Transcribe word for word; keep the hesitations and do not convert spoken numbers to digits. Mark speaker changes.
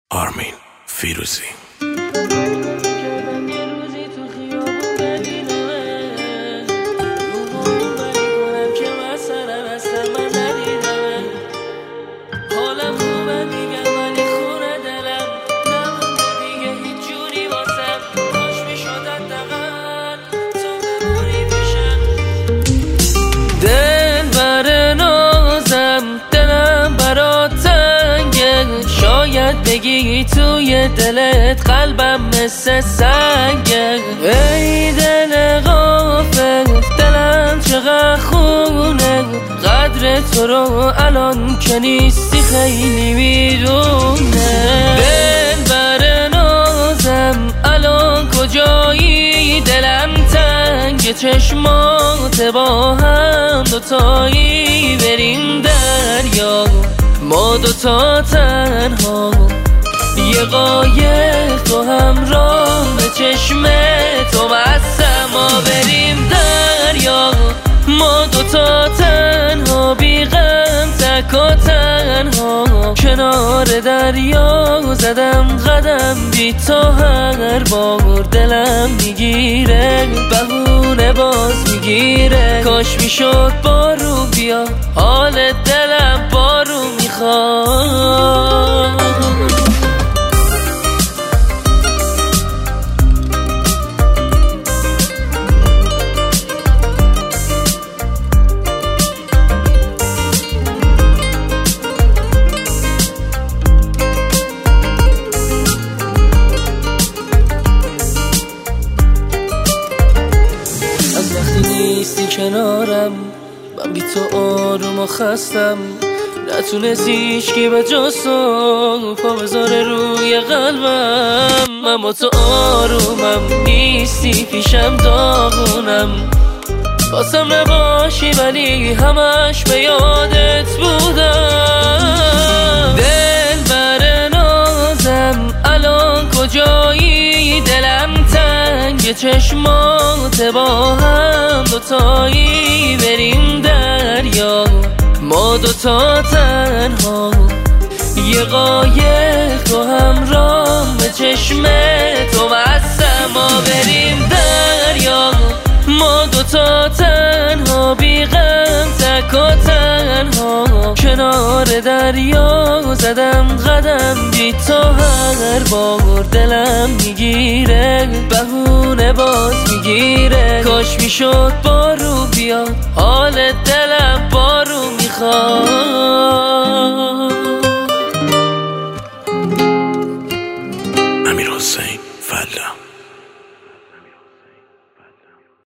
Speaker 1: آرمین فیروزی.
Speaker 2: شاید بگی توی دلت قلبم مثل سنگه. ای دل غافل دلم چقدر خونه، قدر تو رو الان که نیستی خیلی میدونه. دل بر نازم الان کجایی، دلم تنگ چشمات با هم دوتایی بریم دریا، ما دوتا تنها یه قایق تو همراه به چشم تو بستم، ما بریم دریا، ما دوتا تنها بی غم تک و تنها کنار دریا زدم قدم بی تو هر بار دلم میگیره، بهونه باز میگیره. کاش میشد بارون بیا حال دلم بارون میخواد. از وقتی نیستی کنارم من بی تو آروم و خستم، نتونستی هیچکی به جز تو پا بذاره روی قلبم. من با تو آرومم نیستی پیشم داغونم، واسم نباشی ولی همش به یادت بودم. دل بر نازم الان کجایی، دلم تنگ چشمات با هم دوتایی بریم دریا، ما دوتا تنها یه قایق تو همراه به چشم تو بستم، ما بریم دریا، ما دوتا تنها بی غم تک و تنها کنار دریا زدم قدم بی تو هر بار دلم میگیره، بهونه باز میگیره. کاش میشد بارون بیاد حال دلم بارون میخواد.
Speaker 1: امیر حسین فلا.